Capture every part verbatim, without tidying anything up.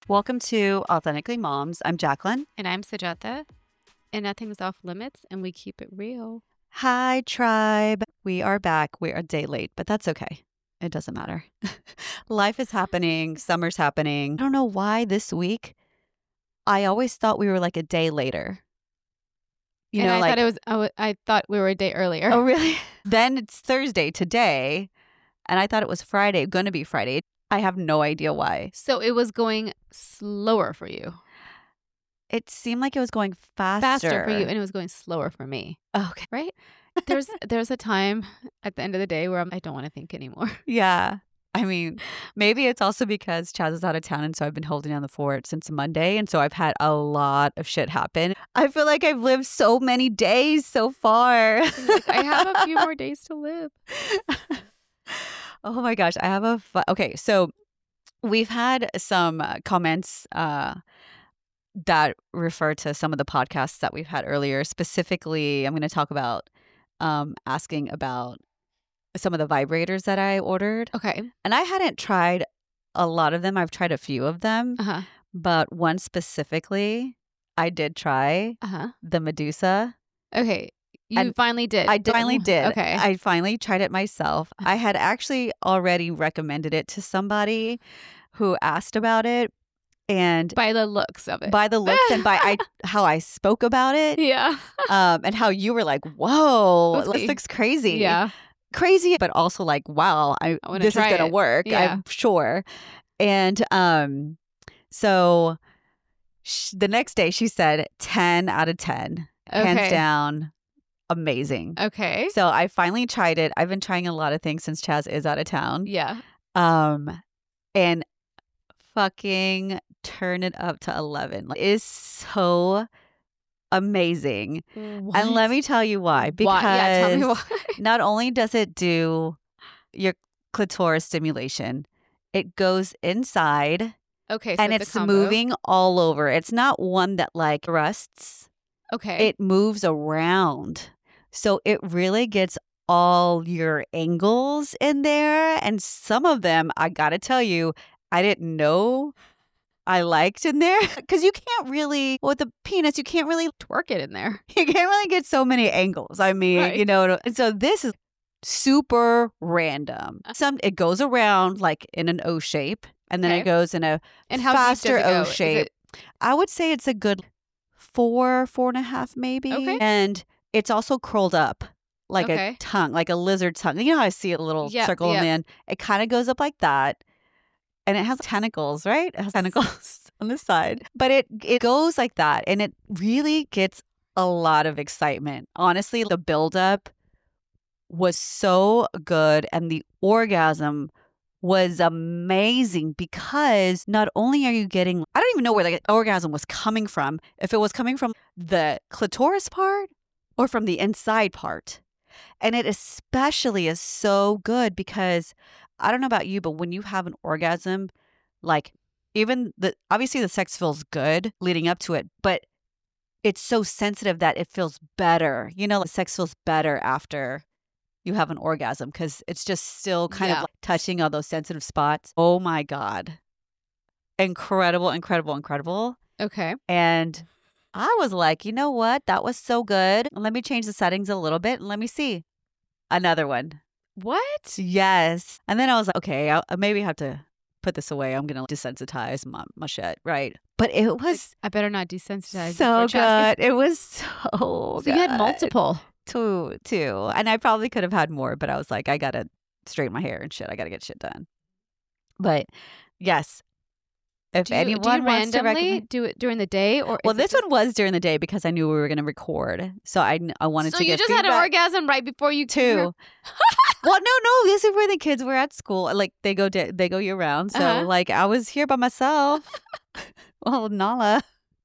Welcome to Authentically Moms. I'm Jacqueline. And I'm Sujata. And nothing's off limits, and we keep it real. Hi, tribe. We are back. We're a day late, but that's okay. It doesn't matter. Life is happening. Summer's happening. I don't know why this week, I always thought we were like a day later. You and know, I like, thought it was. I, w- I thought we were a day earlier. oh, really? Then it's Thursday today, and I thought it was Friday, going to be Friday. I have no idea why. So it was going slower for you. It seemed like it was going faster. Faster for you, and it was going slower for me. Okay. Right? There's there's a time at the end of the day where I'm, I don't want to think anymore. Yeah. I mean, maybe it's also because Chaz is out of town, and so I've been holding down the fort since Monday, and so I've had a lot of shit happen. I feel like I've lived so many days so far. Like, I have a few more days to live. Oh my gosh, I have a fu- okay. So we've had some uh, comments uh, that refer to some of the podcasts that we've had earlier. Specifically, I'm going to talk about um, asking about some of the vibrators that I ordered. Okay. And I hadn't tried a lot of them. I've tried a few of them, Uh-huh. but one specifically I did try, Uh-huh. the Medusa. Okay. You And finally did. I finally did. Okay. I finally tried it myself. I had actually already recommended it to somebody who asked about it. And by the looks of it. by the looks and by I, how I spoke about it, Yeah. um, and how you were like, whoa, That's this me. looks crazy. Yeah. Crazy, but also like, wow, I, I wanna this is try going to it. work. Yeah. I'm sure. And um, so sh- the next day she said ten out of ten, hands Okay. down, amazing. Okay. So I finally tried it. I've been trying a lot of things since Chaz is out of town. Yeah. Um, and fucking turn it up to eleven. Like, it is so amazing. And let me tell you why. Because Why? Yeah, tell me why. not only does it do your clitoris stimulation, it goes inside Okay, so and it's, it's a combo. moving all over. It's not one that like thrusts. Okay. It moves around. So it really gets all your angles in there. And some of them, I got to tell you, I didn't know I liked in there. Because you can't really, with the penis, you can't really, Twerk it in there. you can't really get so many angles. I mean, Right. you know, and so this is super random. Some, it goes around like in an O shape, and then Okay. it goes in a And how faster deep does it go? O Is shape. it- I would say it's a good four, four and a half, maybe. Okay. And it's also curled up like a Okay. tongue, like a lizard tongue. You know how I see a little Yep, circle yep. and then it kind of goes up like that. And it has tentacles, right? It has tentacles on the side. But it it goes like that. And it really gets a lot of excitement. Honestly, the buildup was so good. And the orgasm was amazing because not only are you getting, I don't even know where the orgasm was coming from, if it was coming from the clitoris part or from the inside part. And it especially is so good because I don't know about you, but when you have an orgasm, like even the, obviously the sex feels good leading up to it, but it's so sensitive that it feels better. You know, the sex feels better after you have an orgasm because it's just still kind Yeah. of like touching all those sensitive spots. Oh my God. Incredible, incredible, incredible. Okay. And I was like, you know what? That was so good. Let me change the settings a little bit and let me see. Another one. What? Yes. And then I was like, okay, I, I maybe have to put this away. I'm going to desensitize my, my shit. Right. But it was I better not desensitize. so before Chaz good. It was so gets- good. So you had multiple. Two, two. And I probably could have had more, but I was like, I got to straighten my hair and shit. I got to get shit done. But yes, if Do you, anyone do you wants to randomly recommend. do it during the day, or Well, is it this just- one was during the day because I knew we were going to record. So I, I wanted So to you get just had an feedback. orgasm right before you Two. Well, no, no. This is where the kids were at school. Like they go, da- they go year round. So Uh-huh. like I was here by myself. Well, Nala.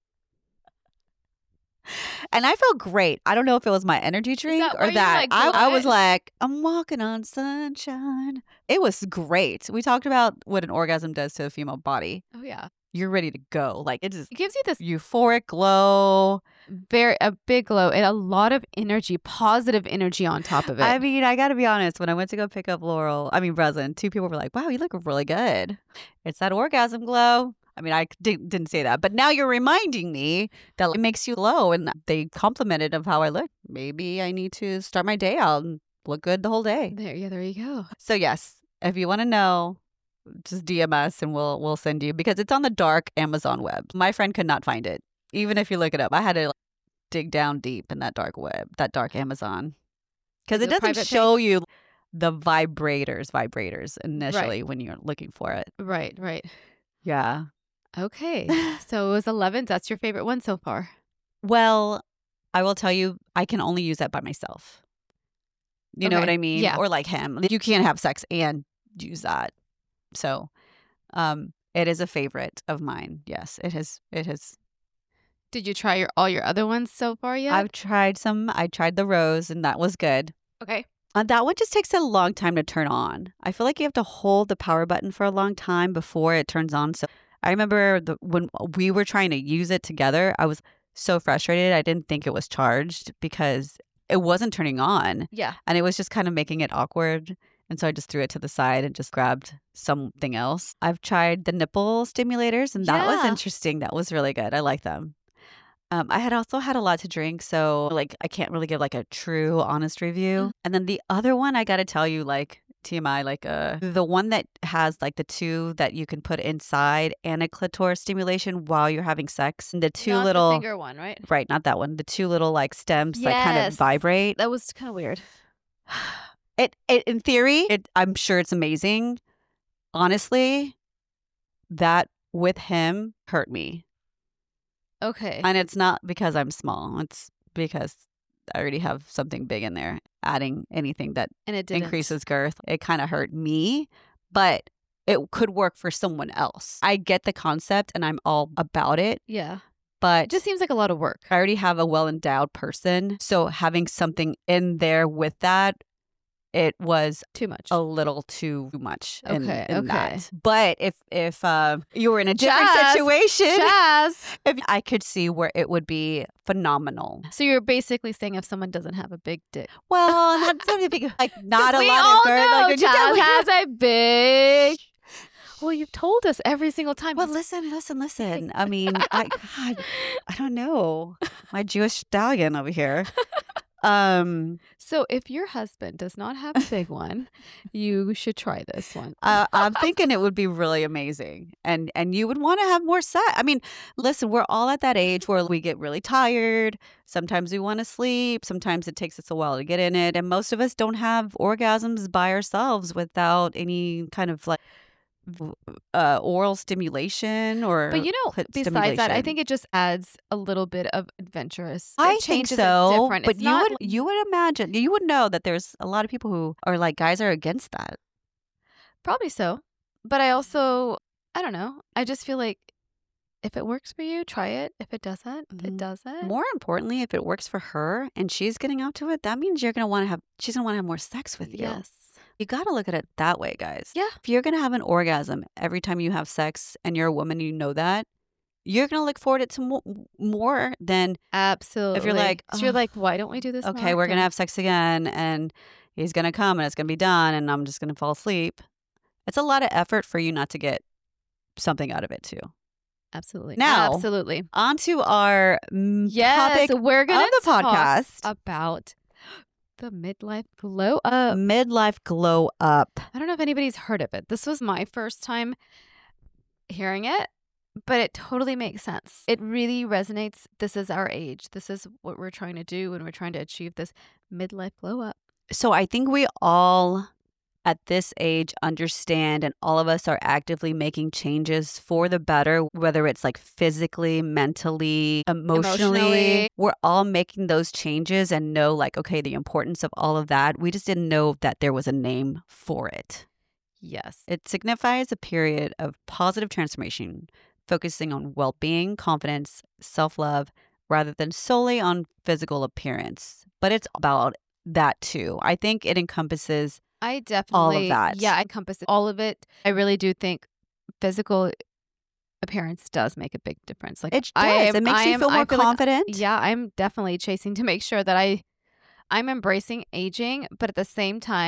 And I felt great. I don't know if it was my energy drink that or why you're, that. like, I, I was what? like, I'm walking on sunshine. It was great. We talked about what an orgasm does to a female body. Oh yeah. You're ready to go. Like it is It gives you this euphoric glow. very a big glow and a lot of energy, positive energy on top of it. I mean, I got to be honest. When I went to go pick up Laurel, I mean, Breslin, two people were like, wow, you look really good. It's that orgasm glow. I mean, I didn't, didn't say that, but now you're reminding me that it makes you glow, and they complimented of how I look. Maybe I need to start my day out and look good the whole day. There, yeah, there you go. So yes, if you want to know, just D M us and we'll we'll send you, because it's on the dark Amazon web. My friend could not find it, even if you look it up. I had to like, dig down deep in that dark web, that dark Amazon, because it Is it a doesn't private show you the vibrators, vibrators initially Right. when you're looking for it. Right, right. Yeah. Okay. So it was eleven. That's your favorite one so far. Well, I will tell you, I can only use that by myself. You know Okay. what I mean? Yeah. Or like him. You can't have sex and use that. So, um, it is a favorite of mine. Yes, it has. It has. Did you try your all your other ones so far yet? I've tried some. I tried the rose, and that was good. Okay. Uh, that one just takes a long time to turn on. I feel like you have to hold the power button for a long time before it turns on. So I remember the, when we were trying to use it together, I was so frustrated. I didn't think it was charged because it wasn't turning on. Yeah. And it was just kind of making it awkward. And so I just threw it to the side and just grabbed something else. I've tried the nipple stimulators, and that was Yeah. interesting. That was really good. I like them. Um, I had also had a lot to drink, so like I can't really give like a true, honest review. And then the other one, I got to tell you, like T M I, like uh, the one that has like the two that you can put inside and a clitoris stimulation while you're having sex. And the two Not little, the finger one, right? right, not that one. The two little like stems that kind of Yes. vibrate. That was kind of weird. It, it in theory, it, I'm sure it's amazing. Honestly, that with him hurt me. Okay. And it's not because I'm small. It's because I already have something big in there. Adding anything that and it didn't. increases girth, it kind of hurt me, but it could work for someone else. I get the concept and I'm all about it, Yeah. but It just seems like a lot of work. I already have a well-endowed person. So having something in there with that, it was Too much. a little too much in, Okay, in okay. that. But if if uh, you were in a different Jazz, situation, Jazz. if I could see where it would be phenomenal. So you're basically saying if someone doesn't have a big dick. Well, not something big, like not a we lot all of girth. know Like, you Jazz tell me- has a big. Well, you've told us every single time. Well, listen, listen, listen. I mean, I God, I don't know. My Jewish stallion over here. Um, So if your husband does not have a big one, you should try this one. uh, I'm thinking it would be really amazing, and and you would want to have more sex. I mean, listen, we're all at that age where we get really tired. Sometimes we want to sleep. Sometimes it takes us a while to get in it, and most of us don't have orgasms by ourselves without any kind of like uh, oral stimulation or. But you know, clit besides that, I stimulation. think it just adds a little bit of adventurous. I it think changes so, it different. but It's you not would you would imagine you would know that there's a lot of people who are like guys are against that. probably so. But I also, I don't know. I just feel like if it works for you, try it. If it doesn't, Mhm. it doesn't. More importantly, if it works for her and she's getting out to it, that means you're gonna want to have she's gonna want to have more sex with you. Yes. You got to look at it that way, guys. Yeah. If you're gonna have an orgasm every time you have sex and you're a woman, you know that you're gonna look forward to mo- more than Absolutely. like, so you're "Ugh, like, why don't we do this? okay, more we're gonna often?" have sex again and he's gonna come and it's gonna be done and I'm just gonna fall asleep. It's a lot of effort for you not to get something out of it too. Absolutely. Now, Absolutely. On to our mm, Yes, topic we're of gonna the talk podcast: about the midlife glow up. midlife glow up. I don't know if anybody's heard of it. This was my first time hearing it, but it totally makes sense. It really resonates. This is our age. This is what we're trying to do when we're trying to achieve this midlife glow up. So I think we all at this age understand, and all of us are actively making changes for the better, whether it's like physically, mentally, emotionally. Emotionally. We're all making those changes and know like, okay, the importance of all of that. We just didn't know that there was a name for it. Yes. It signifies a period of positive transformation, focusing on well-being, confidence, self-love, rather than solely on physical appearance. But it's about that too. I think it encompasses I definitely, that. Yeah, I encompass all of it. I really do think physical appearance does make a big difference. Like it does. I am, it makes I you am, feel I more feel like- confident. yeah, I'm definitely chasing to make sure that I, I'm embracing aging, but at the same time, I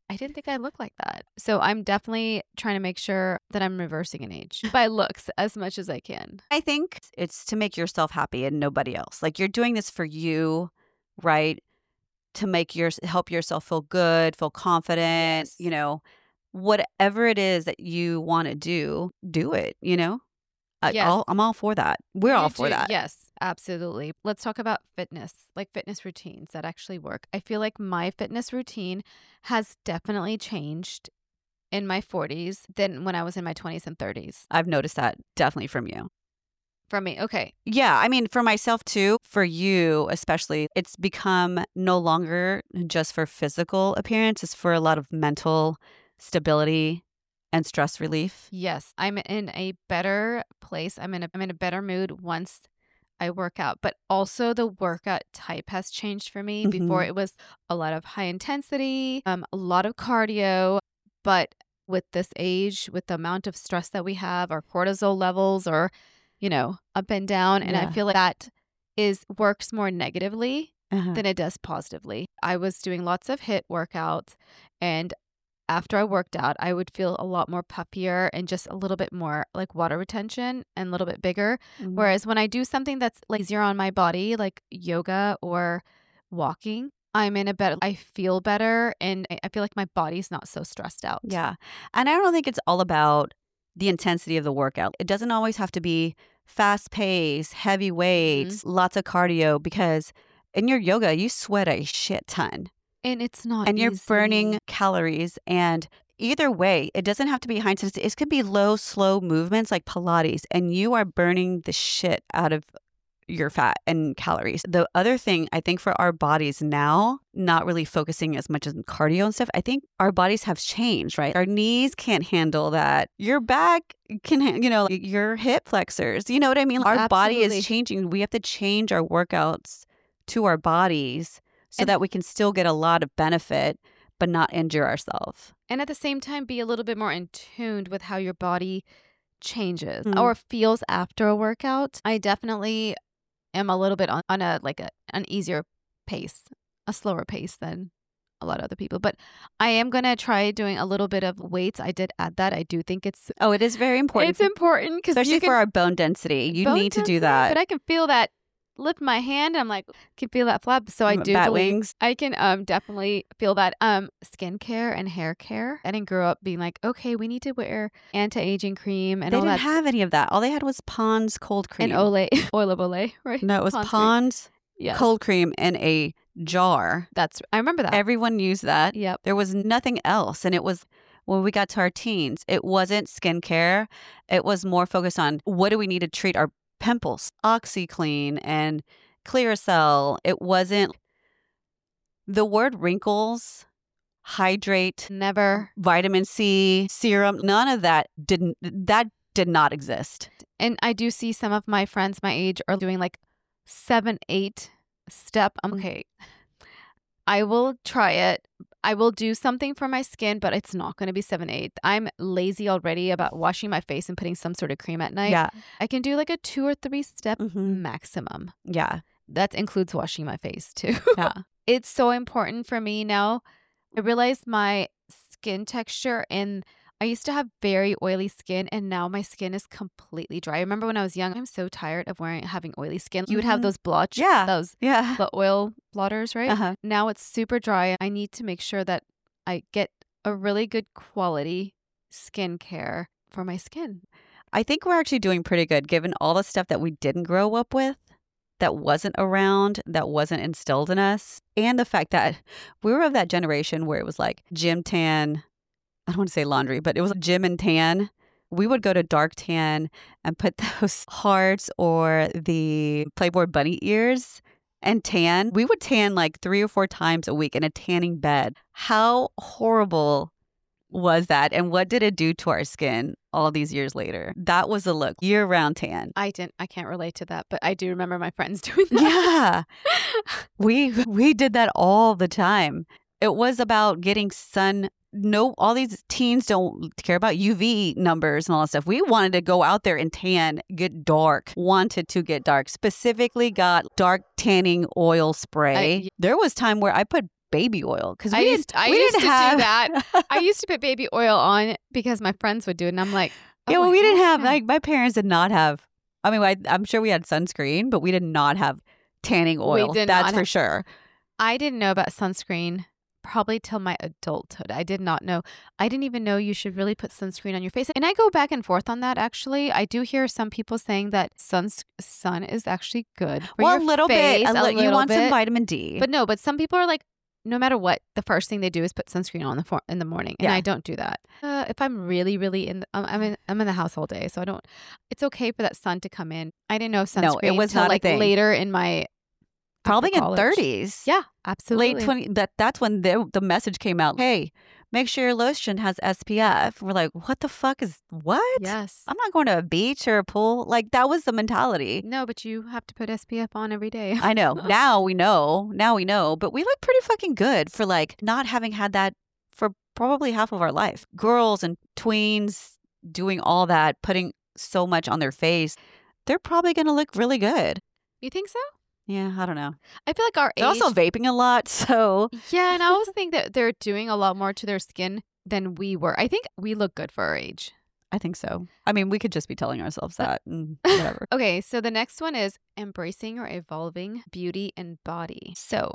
I didn't think I looked like that. So I'm definitely trying to make sure that I'm reversing an age by looks as much as I can. I think it's to make yourself happy and nobody else. Like you're doing this for you, right? To make your help yourself feel good, feel confident, Yes. you know, whatever it is that you want to do, do it, you know? I, Yes. I'll, I'm all for that. We're You all for do- that. Yes, absolutely. Let's talk about fitness, like fitness routines that actually work. I feel like my fitness routine has definitely changed in my forties than when I was in my twenties and thirties. I've noticed that definitely from you. From me, okay. Yeah, I mean, for myself too, for you especially, it's become no longer just for physical appearance, it's for a lot of mental stability and stress relief. Yes, I'm in a better place. I'm in a I'm in a better mood once I work out, but also the workout type has changed for me. Before Mhm. it was a lot of high intensity, um, a lot of cardio, but with this age, with the amount of stress that we have, our cortisol levels are, you know, up and down, and I Yeah. feel like that is works more negatively Uh-huh. than it does positively. I was doing lots of HIIT workouts, and after I worked out, I would feel a lot more puffier and just a little bit more like water retention and a little bit bigger. Mhm. Whereas when I do something that's like easier on my body, like yoga or walking, I'm in a better, I feel better and I I feel like my body's not so stressed out. Yeah. And I don't think it's all about the intensity of the workout. It doesn't always have to be fast pace, heavy weights, lots of cardio, because in your yoga, you sweat a shit ton And it's not and you're easy. burning calories. And either way, it doesn't have to be high intensity. It could be low, slow movements like Pilates, and you are burning the shit out of your fat and calories. The other thing I think for our bodies now, not really focusing as much on cardio and stuff, I think our bodies have changed, right? Our knees can't handle that. Your back can, ha- you know, your hip flexors. You know what I mean? Our body Absolutely. is changing. We have to change our workouts to our bodies so And- that we can still get a lot of benefit, but not injure ourselves. And at the same time, be a little bit more in tuned with how your body changes Mm. or feels after a workout. I definitely am a little bit on, on a like a, an easier pace, a slower pace than a lot of other people. But I am going to try doing a little bit of weights. I did add that. I do think it's Oh, it is very important. it's important because Especially you can for our bone density. You bone need to do density, that. But I can feel that. Lift my hand. I'm like, can feel that flap. So I do Bat believe wings. I can um definitely feel that. Um, skincare and hair care. I didn't grow up being like, okay, we need to wear anti-aging cream and They all didn't that. have any of that. All they had was Pond's cold cream. And Olay, oil of Olay, right? No, it was Pond's cream. Pond's Yes, cold cream in a jar. that's. I remember that. Everyone used that. Yep. There was nothing else. And it was when we got to our teens, it wasn't skincare. It was more focused on what do we need to treat our pimples? OxyClean and Clearasil. It wasn't the word wrinkles, hydrate, Never. vitamin C, serum. None of that didn't, that did not exist. And I do see some of my friends my age are doing like seven, eight step. I'm Mm. okay. I will try it. I will do something for my skin, but it's not going to be seven, eight. I'm lazy already about washing my face and putting some sort of cream at night. Yeah. I can do like a two or three step Mhm. maximum. Yeah. That includes washing my face too. Yeah. It's so important for me now. I realize my skin texture, and I used to have very oily skin, and now my skin is completely dry. I remember when I was young, I'm so tired of wearing having oily skin. You would have Mhm. those blotch, Yeah. those Yeah. the oil blotters, right? Uh-huh. Now it's super dry. I need to make sure that I get a really good quality skincare for my skin. I think we're actually doing pretty good given all the stuff that we didn't grow up with, that wasn't around, that wasn't instilled in us, and the fact that we were of that generation where it was like gym tan. I don't want to say laundry, but it was gym and tan. We would go to Dark Tan and put those hearts or the Playboy bunny ears and tan. We would tan like three or four times a week in a tanning bed. How horrible was that? And what did it do to our skin all these years later? That was a look, year-round tan. I didn't I can't relate to that, but I do remember my friends doing that. Yeah. We we did that all the time. It was about getting sun. No, all these teens don't care about U V numbers and all that stuff. We wanted to go out there and tan, get dark, wanted to get dark, specifically got dark tanning oil spray. I- There was time where I put baby oil because we I didn't, used, I we used didn't to have do that. I used to put baby oil on because my friends would do it. And I'm like, oh, yeah, well, we didn't have yeah. like my parents did not have. I mean, I, I'm sure we had sunscreen, but we did not have tanning oil. did That's not for have- sure. I didn't know about sunscreen probably till my adulthood. I did not know. I didn't even know you should really put sunscreen on your face. And I go back and forth on that, actually. I do hear some people saying that sun, sun is actually good for Well, your a little face. bit. A a li- you little want some bit. vitamin D. But no, but some people are like, no matter what, the first thing they do is put sunscreen on the for- in the morning, and Yeah. I don't do that. Uh, if I'm really, really in, the, I'm I'm in, I'm in the house all day, so I don't. It's okay for that sun to come in. I didn't know sunscreen No, it was until not a like thing. later in my Probably after in college. thirties. Yeah, absolutely. Late twenty. That that's when the the message came out. Hey, make sure your lotion has S P F. We're like, what the fuck is what? Yes. I'm not going to a beach or a pool. Like that was the mentality. No, but you have to put S P F on every day. I know. Now we know. Now we know. But we look pretty fucking good for like not having had that for probably half of our life. Girls and tweens doing all that, putting so much on their face. They're probably going to look really good. You think so? Yeah, I don't know. I feel like our They're age. also vaping a lot, so Yeah, and I always think that they're doing a lot more to their skin than we were. I think we look good for our age. I think so. I mean, we could just be telling ourselves that and whatever. Okay, so the next one is embracing or evolving beauty and body. So,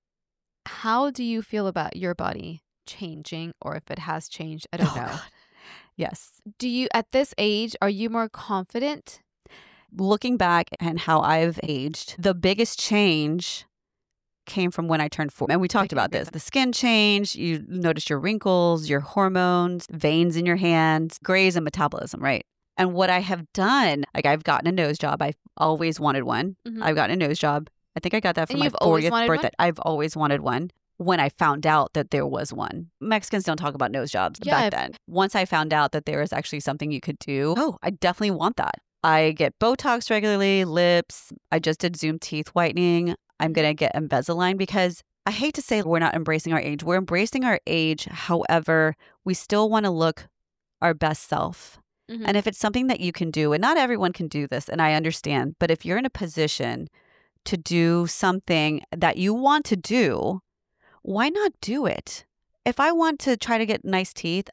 how do you feel about your body changing, or if it has changed? I don't Oh, know. God. Yes. Do you, at this age, are you more confident? Looking back and how I've aged, the biggest change came from when I turned forty. And we talked can about agree this. with The skin change, you notice your wrinkles, your hormones, veins in your hands, grays and metabolism, right? And what I have done, like I've gotten a nose job. I've always wanted one. Mhm. I've gotten a nose job. I think I got that for And my you've always fortieth wanted birthday. one? I've always wanted one. When I found out that there was one. Mexicans don't talk about nose jobs Yeah, back I've- then. Once I found out that there was actually something you could do, oh, I definitely want that. I get Botox regularly, lips. I just did Zoom teeth whitening. I'm going to get Invisalign because I hate to say we're not embracing our age. We're embracing our age. However, we still want to look our best self. Mhm. And if it's something that you can do, and not everyone can do this, and I understand, but if you're in a position to do something that you want to do, why not do it? If I want to try to get nice teeth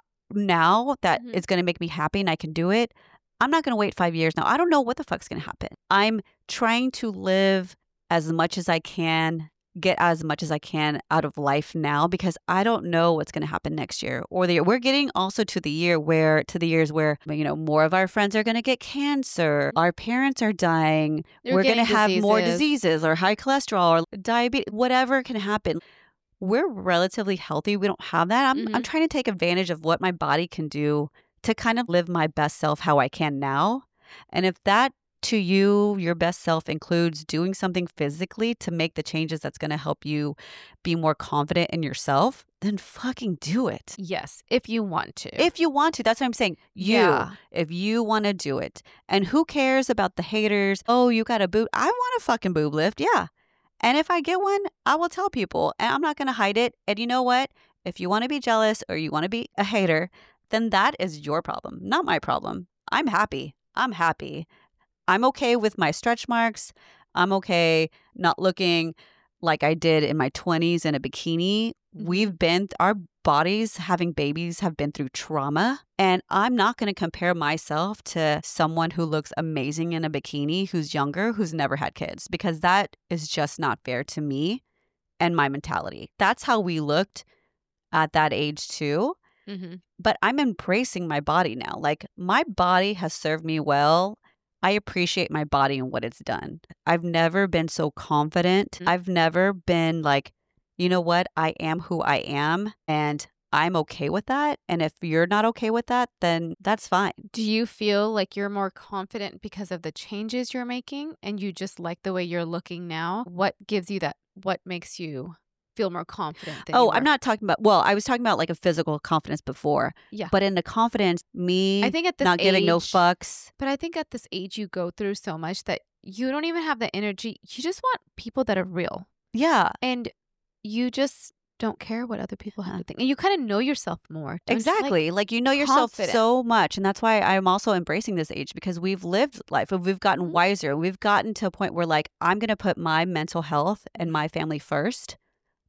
now that Mhm. it's going to make me happy and I can do it, I'm not going to wait five years now. I don't know what the fuck's going to happen. I'm trying to live as much as I can, get as much as I can out of life now because I don't know what's going to happen next year or the year. We're getting also to the year where, to the years where, you know, more of our friends are going to get cancer. Our parents are dying. You're We're going to getting have more diseases. diseases or high cholesterol or diabetes, whatever can happen. We're relatively healthy. We don't have that. I'm, I'm Mhm. trying to take advantage of what my body can do to kind of live my best self how I can now. And if that to you, your best self includes doing something physically to make the changes that's going to help you be more confident in yourself, then fucking do it. Yes, if you want to. If you want to, that's what I'm saying. You, Yeah. if you want to do it. And who cares about the haters? Oh, you got a boob. I want a fucking boob lift. Yeah. And if I get one, I will tell people and I'm not going to hide it. And you know what? If you want to be jealous or you want to be a hater, then that is your problem, not my problem. I'm happy. I'm happy. I'm okay with my stretch marks. I'm okay not looking like I did in my twenties in a bikini. Mhm. We've been, our bodies having babies have been through trauma. And I'm not going to compare myself to someone who looks amazing in a bikini who's younger, who's never had kids, because that is just not fair to me and my mentality. That's how we looked at that age too. Mhm. But I'm embracing my body now. Like my body has served me well. I appreciate my body and what it's done. I've never been so confident. Mhm. I've never been like, you know what? I am who I am and I'm okay with that. And if you're not okay with that, then that's fine. Do you feel like you're more confident because of the changes you're making and you just like the way you're looking now? What gives you that? What makes you feel more confident than you Oh, were? I'm not talking about, well, I was talking about like a physical confidence before. Yeah. But in the confidence, me I think at this not giving no age- fucks. But I think at this age, you go through so much that you don't even have the energy. You just want people that are real. Yeah. And you just don't care what other people have Yeah. to think. And you kind of know yourself more. don't you? Like, Exactly. Like, you know yourself confident. so much. And that's why I'm also embracing this age because we've lived life. We've gotten Mhm. wiser. We've gotten to a point where, like, I'm going to put my mental health and my family first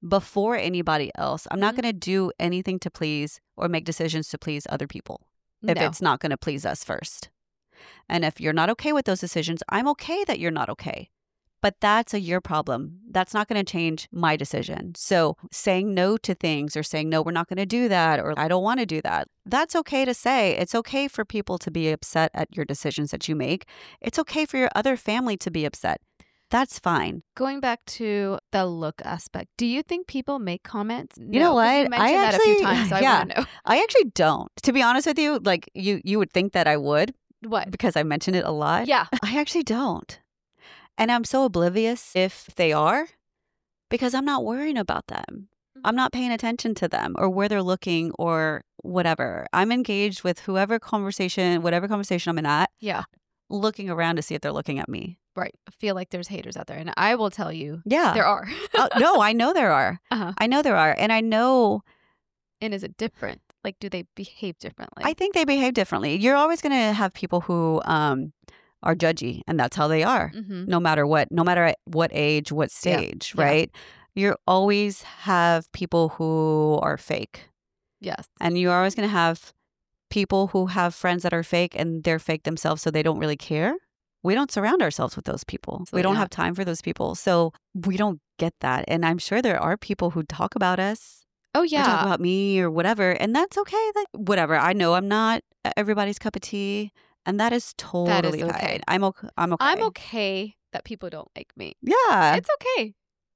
before anybody else. I'm not Mhm. going to do anything to please or make decisions to please other people if No. it's not going to please us first. And if you're not okay with those decisions, I'm okay that you're not okay. But that's a your problem. That's not going to change my decision. So saying no to things or saying, no, we're not going to do that, or I don't want to do that. That's okay to say. It's okay for people to be upset at your decisions that you make. It's okay for your other family to be upset. That's fine. Going back to the look aspect, do you think people make comments? You know No, 'cause what? You mentioned I that a few actually- times, so I yeah. want to know. I actually don't. To be honest with you, like you, you would think that I would What? because I mention it a lot. Yeah. I actually don't. And I'm so oblivious if they are because I'm not worrying about them. I'm not paying attention to them or where they're looking or whatever. I'm engaged with whoever conversation, whatever conversation I'm in at, Yeah. looking around to see if they're looking at me. Right. I feel like there's haters out there. And I will tell you, Yeah. there are. Oh, no, I know there are. Uh-huh. I know there are. And I know, And is it different? Like, do they behave differently? I think they behave differently. You're always going to have people who um, are judgy, and that's how they are. mm-hmm. No matter what, no matter at what age, what Yeah. stage, Yeah. right? You always have people who are fake. Yes. And you're always going to have people who have friends that are fake and they're fake themselves, so they don't really care. We don't surround ourselves with those people. Absolutely we don't not. have time for those people. So we don't get that. And I'm sure there are people who talk about us Oh, or talk yeah. about me or whatever. And that's okay. Like, whatever. I know I'm not everybody's cup of tea. And that is totally okay. fine. I'm okay. I'm okay. I'm okay that people don't like me. Yeah. It's okay.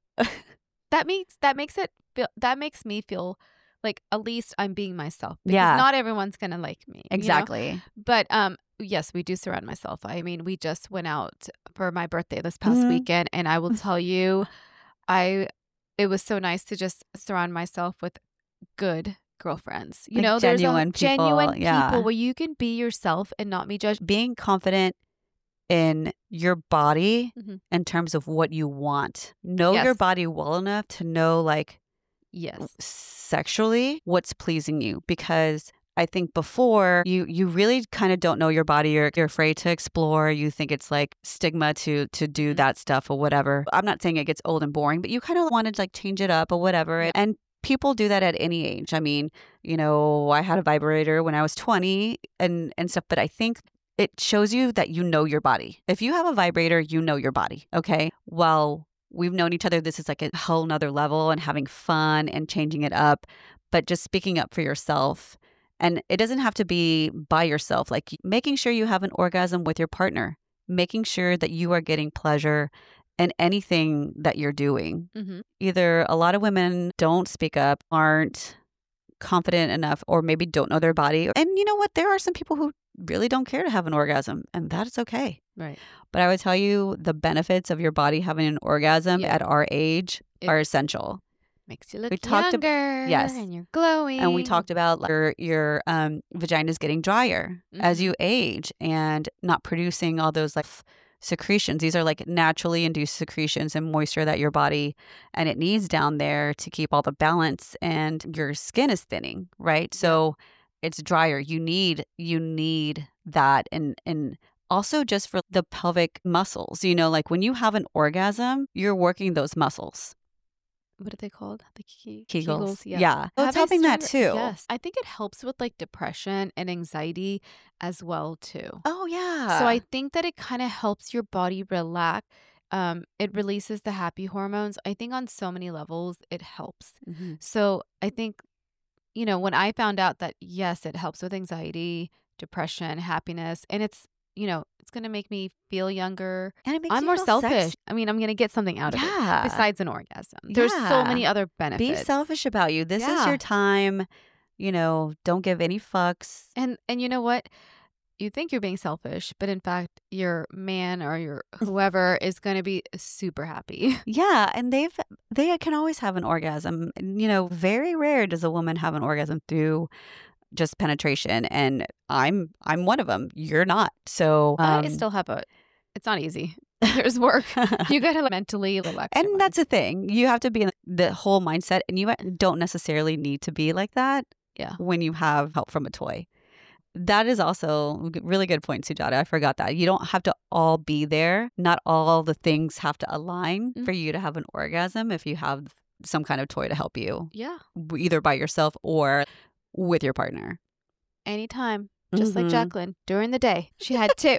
that makes that makes it feel that makes me feel like at least I'm being myself. Because Yeah. not everyone's gonna like me. you know? Exactly. But um yes, we do surround myself. I mean, we just went out for my birthday this past Mhm. weekend, and I will tell you, I it was so nice to just surround myself with good girlfriends. You Like know, there's genuine a people, genuine yeah. people where you can be yourself and not be judged. Being confident in your body Mhm. in terms of what you want. Know your Yes. body well enough to know, like, Yes. sexually what's pleasing you, because I think before you you really kind of don't know your body. You're, you're afraid to explore. You think it's like stigma to to do Mhm. that stuff or whatever. I'm not saying it gets old and boring, but you kind of want to like change it up or whatever. Yeah. And people do that at any age. I mean, you know, I had a vibrator when I was twenty and and stuff, but I think it shows you that you know your body. If you have a vibrator, you know your body. Okay. Well, we've known each other. This is like a whole nother level and having fun and changing it up, but just speaking up for yourself. And it doesn't have to be by yourself, like making sure you have an orgasm with your partner, making sure that you are getting pleasure in anything that you're doing. Mm-hmm. Either a lot of women don't speak up, aren't confident enough, or maybe don't know their body. And you know what? There are some people who really don't care to have an orgasm, and that is okay. Right. But I would tell you the benefits of your body having an orgasm Yeah. at our age It- are essential. Makes you look We talked ab- younger. yes. And you're glowing. And we talked about like, your your um, vagina is getting drier as Mhm. you age and not producing all those like f- secretions. These are like naturally induced secretions and moisture that your body and it needs down there to keep all the balance. And your skin is thinning, right? So it's drier. You need you need that, and and also just for the pelvic muscles. You know, like when you have an orgasm, you're working those muscles. What are they called? The ke- Kegels. Yeah. Yeah. So it's Have I helping that started- too. Yes. I think it helps with like depression and anxiety as well too. Oh, yeah. So I think that it kind of helps your body relax. Um, it releases the happy hormones. I think on so many levels it helps. Mhm. So I think, you know, when I found out that yes, it helps with anxiety, depression, happiness, and it's, you know, it's going to make me feel younger. And it makes I'm you more feel selfish. sexy. I mean, I'm going to get something out of Yeah. it besides an orgasm. There's so Yeah. many other benefits. Be selfish about you. This is Yeah. your time. You know, don't give any fucks. And and you know what? You think you're being selfish, but in fact, your man or your whoever is going to be super happy. Yeah, and they've they can always have an orgasm. You know, very rare does a woman have an orgasm through just penetration, and I'm I'm one of them. You're not. So um, I still have a. It's not easy. There's work. You got to mentally relax. your and mind. that's the thing. You have to be in the whole mindset, and you don't necessarily need to be like that. Yeah. When you have help from a toy. That is also a really good point, Sujata. I forgot that. You don't have to all be there. Not all the things have to align Mm. for you to have an orgasm if you have some kind of toy to help you, Yeah. either by yourself or with your partner. Anytime. Just like Mhm. Jacqueline. During the day. She had two.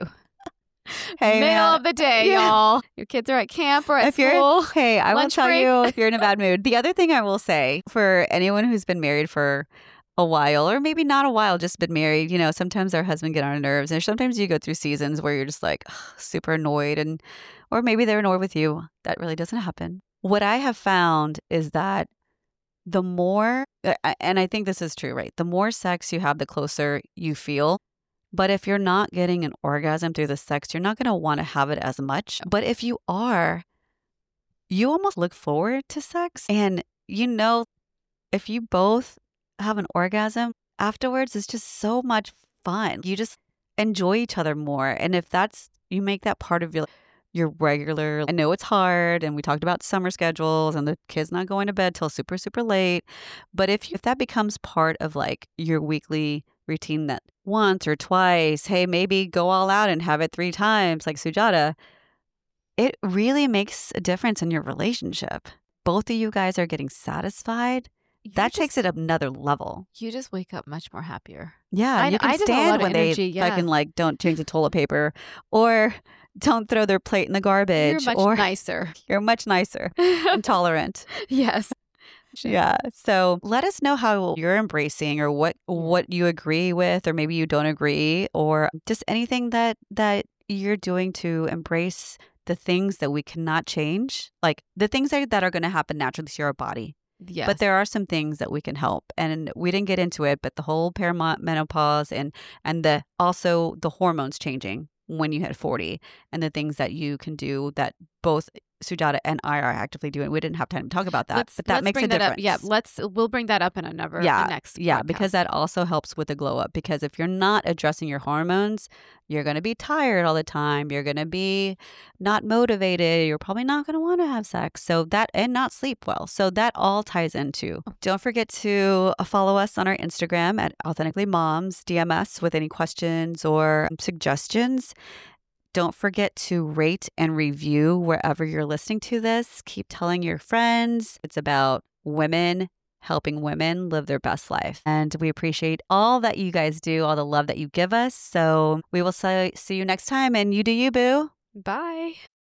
Hey, Middle man. of the day, Yeah. y'all. Your kids are at camp or at If you're, school. hey, I will lunch tell break. you if you're in a bad mood. The other thing I will say for anyone who's been married for a while, or maybe not a while, just been married, you know, sometimes our husband get on our nerves, and sometimes you go through seasons where you're just like ugh, super annoyed, and or maybe they're annoyed with you. That really doesn't happen. What I have found is that the more, uh, and I think this is true, right? The more sex you have, the closer you feel. But if you're not getting an orgasm through the sex, you're not going to want to have it as much. But if you are, you almost look forward to sex. And you know, if you both have an orgasm afterwards, it's just so much fun. You just enjoy each other more. And if that's, you make that part of your your regular, I know it's hard, and we talked about summer schedules and the kids not going to bed till super, super late. But if, if that becomes part of like your weekly routine, that once or twice, hey, maybe go all out and have it three times like Sujata, it really makes a difference in your relationship. Both of you guys are getting satisfied. You That just- takes it another level. You just wake up much more happier. Yeah, I- you can I did a lot stand of when energy, they yeah. fucking like don't change the toilet paper or don't throw their plate in the garbage. You're much or nicer. you're much nicer and tolerant. Yes. Yeah. So let us know how you're embracing, or what what you agree with, or maybe you don't agree, or just anything that that you're doing to embrace the things that we cannot change, like the things that, that are going to happen naturally to our body. Yes. But there are some things that we can help, and we didn't get into it, but the whole perimenopause and and the also the hormones changing when you hit forty, and the things that you can do that both Sujata and I are actively doing. We didn't have time to talk about that, Let's, but that let's makes bring a that difference. up. Yeah, let's we'll bring that up in another Yeah, the next yeah, podcast. because that also helps with the glow up. Because if you're not addressing your hormones, you're going to be tired all the time. You're going to be not motivated. You're probably not going to want to have sex. So that, and not sleep well. So that all ties into. Don't forget to follow us on our Instagram at Authentically Moms. D M us with any questions or suggestions. Don't forget to rate and review wherever you're listening to this. Keep telling your friends. It's about women helping women live their best life. And we appreciate all that you guys do, all the love that you give us. So we will see see you next time, and you do you, boo. Bye.